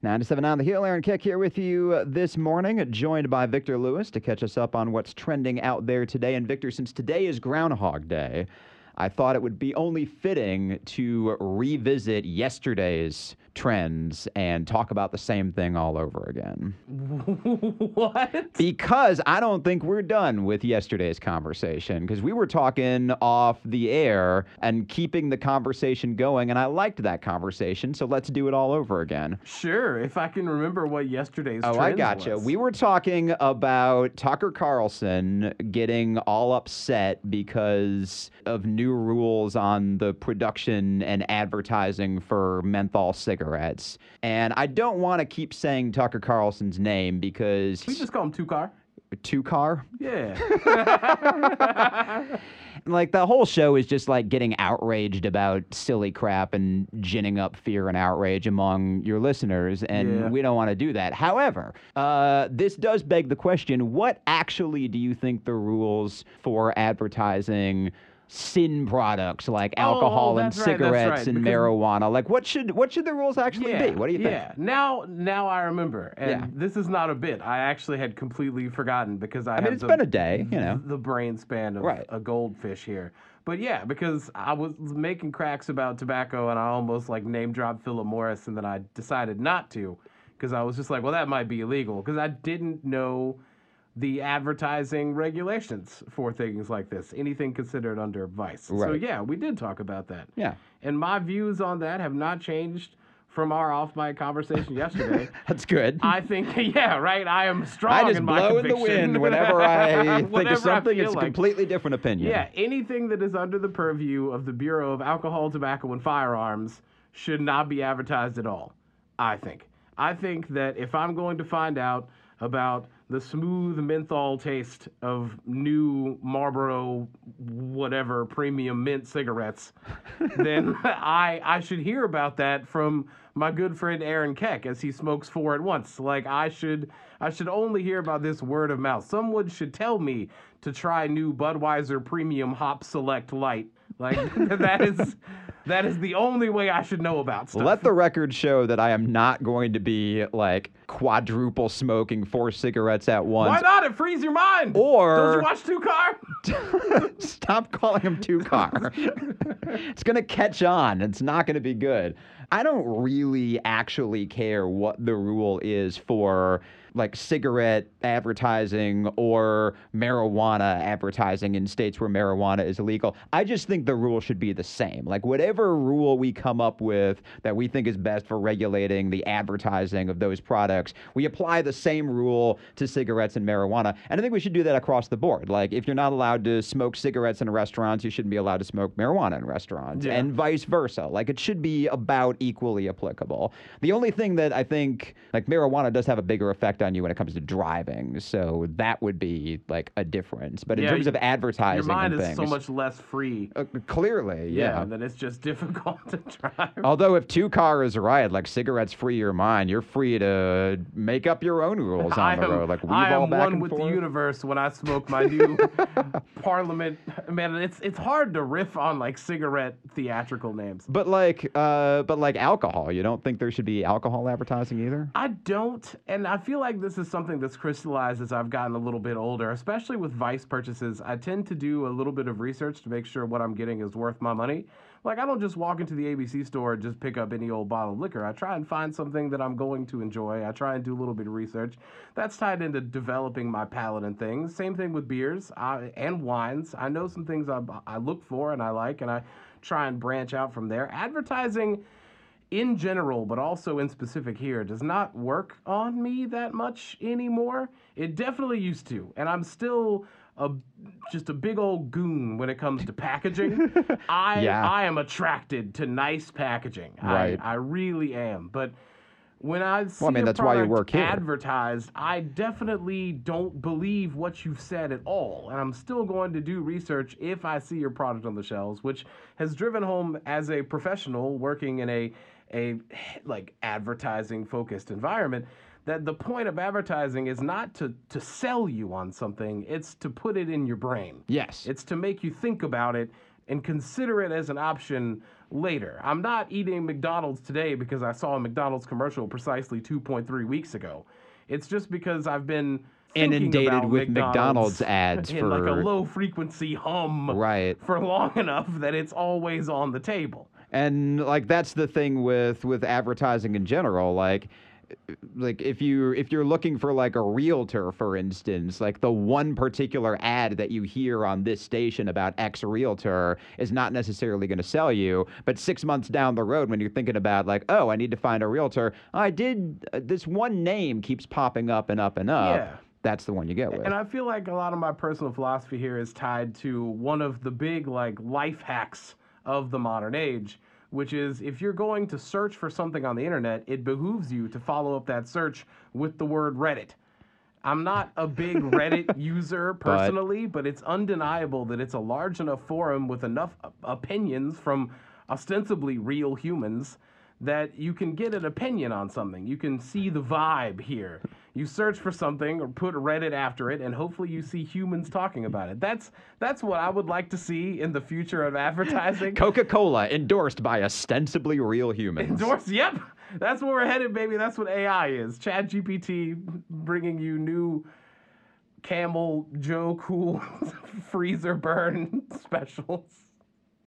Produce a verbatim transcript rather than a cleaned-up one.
ninety-seven point nine The Heel, Aaron Keck here with you uh, this morning, joined by Victor Lewis to catch us up on what's trending out there today. And Victor, since today is Groundhog Day, I thought it would be only fitting to revisit yesterday's trends and talk about the same thing all over again. What? Because I don't think we're done with yesterday's conversation, because we were talking off the air and keeping the conversation going, and I liked that conversation, so let's do it all over again. Sure, if I can remember what yesterday's Oh, I trends gotcha. was. We were talking about Tucker Carlson getting all upset because of new rules on the production and advertising for menthol cigarettes. And I don't want to keep saying Tucker Carlson's name because... We just call him Two-Car. Two-Car? Yeah. Like, the whole show is just, like, getting outraged about silly crap and ginning up fear and outrage among your listeners, and Yeah. we don't want to do that. However, uh, this does beg the question, what actually do you think the rules for advertising sin products like alcohol oh, and that's right, that's cigarettes right, and because- marijuana, like, what should what should the rules actually yeah, be? What do you think? Yeah, now now I remember. And Yeah. this is not a bit. I actually had completely forgotten because I, I mean, have it's the, been a day, you know. the brain span of Right. a goldfish here. But yeah, because I was making cracks about tobacco and I almost like name dropped Philip Morris, and then I decided not to because I was just like, well, that might be illegal because I didn't know the advertising regulations for things like this, anything considered under vice. So Right. yeah, we did talk about that. Yeah. And my views on that have not changed from our off-mic conversation yesterday. That's good. I think, yeah, right. I am strong I just in my blow in the conviction. wind whenever I think Whenever I of something. feel It's a like- completely different opinion. Yeah, anything that is under the purview of the Bureau of Alcohol, Tobacco, and Firearms should not be advertised at all, I think. I think that if I'm going to find out about the smooth menthol taste of new Marlboro whatever premium mint cigarettes, then I I should hear about that from my good friend Aaron Keck as he smokes four at once. Like I should I should only hear about this word of mouth. Someone should tell me to try new Budweiser Premium Hop Select Light. Like that is that is the only way I should know about stuff. Let the record show that I am not going to be like quadruple smoking four cigarettes at once. Why not? It frees your mind. Or- don't you watch Two Car? Stop calling him two car. It's going to catch on. It's not going to be good. I don't really actually care what the rule is for like cigarette advertising or marijuana advertising in states where marijuana is illegal. I just think the rule should be the same. Like whatever rule we come up with that we think is best for regulating the advertising of those products, we apply the same rule to cigarettes and marijuana. And I think we should do that across the board. Like if you're not allowed to smoke cigarettes in restaurants, you shouldn't be allowed to smoke marijuana in restaurants, Yeah. and vice versa. Like it should be about equally applicable. The only thing that I think, like marijuana does have a bigger effect on you when it comes to driving, so that would be like a difference. But in Yeah, terms you- of advertising Your mind and is things, so much less free. uh, clearly, yeah. That it's just difficult to drive. Although if two car is right, like cigarettes free your mind, you're free to make up your own rules on I the am, road. Like weave I all am back one and with forth. the universe when I smoke my new Parliament. Man, it's it's hard to riff on like cigarette theatrical names. But like, uh, but like alcohol, you don't think there should be alcohol advertising either? I don't, and I feel like this is something that's crystallized as I've gotten a little bit older, especially with Vice purchases. I tend to do a little bit of research to make sure what I'm getting is worth my money. Like, I don't just walk into the A B C store and just pick up any old bottle of liquor. I try and find something that I'm going to enjoy. I try and do a little bit of research. That's tied into developing my palate and things. Same thing with beers I, and wines. I know some things I, I look for and I like, and I try and branch out from there. Advertising in general, but also in specific here, does not work on me that much anymore. It definitely used to, and I'm still a just a big old goon when it comes to packaging. I Yeah. I am attracted to nice packaging. Right. I, I really am. But when I see Well, I mean, a that's why you product work here. advertised, I definitely don't believe what you've said at all. And I'm still going to do research if I see your product on the shelves, which has driven home as a professional working in a a like advertising focused environment that the point of advertising is not to to sell you on something, it's to put it in your brain. Yes. It's to make you think about it and consider it as an option later. I'm not eating McDonald's today because I saw a McDonald's commercial precisely two point three weeks ago. It's just because I've been Inundated about with McDonald's, McDonald's ads in for like a low frequency hum right. for long enough that it's always on the table. And like that's the thing with with advertising in general. Like like if you if you're looking for like a realtor, for instance, like the one particular ad that you hear on this station about X realtor is not necessarily going to sell you. But six months down the road, when you're thinking about like, oh, I need to find a realtor, I did uh, this one name keeps popping up and up and up. Yeah. That's the one you get with. And I feel like a lot of my personal philosophy here is tied to one of the big like life hacks of the modern age, which is if you're going to search for something on the internet, it behooves you to follow up that search with the word Reddit. I'm not a big Reddit user personally, but, but it's undeniable that it's a large enough forum with enough opinions from ostensibly real humans that you can get an opinion on something. You can see the vibe here. You search for something or put Reddit after it, and hopefully you see humans talking about it. That's that's what I would like to see in the future of advertising. Coca-Cola, endorsed by ostensibly real humans. Endorsed, yep. That's where we're headed, baby. That's what A I is. ChatGPT bringing you new Camel Joe Cool freezer burn specials.